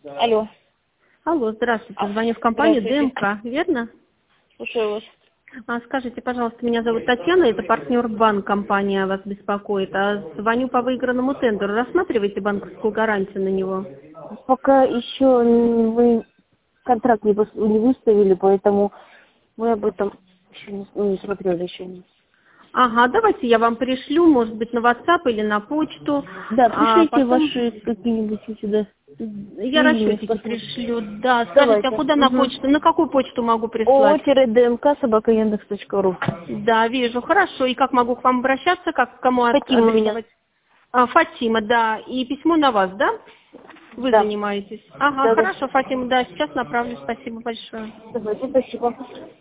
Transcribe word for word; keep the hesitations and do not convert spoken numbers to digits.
Алло. Алло, здравствуйте. А, Звоню в компанию здравствуйте. ДМК, верно? Слушаю вас. А, скажите, пожалуйста, меня зовут Татьяна, это партнер банк, компания вас беспокоит. А звоню по выигранному тендеру. Рассматриваете банковскую гарантию на него? Пока еще вы контракт не выс- не выставили, поэтому мы об этом еще не, ну, не смотрели еще не. Ага, давайте я вам пришлю, может быть, на WhatsApp или на почту. Да, А пришлите потом ваши какие-нибудь сюда я сведения, расчетики посмотрим. пришлю. Да, скажите, а Давайте. куда на Угу. почту? На какую почту могу прислать? о-дмк собака яндекс точка ру. Да, вижу, хорошо. И как могу к вам обращаться, как к кому ад- Фатима меня. адресовать? А, Фатима, да. И письмо на вас, да? Вы Да. занимаетесь. Ага, Да, да. хорошо, Фатима, да, сейчас направлю. Спасибо большое. Давайте, спасибо.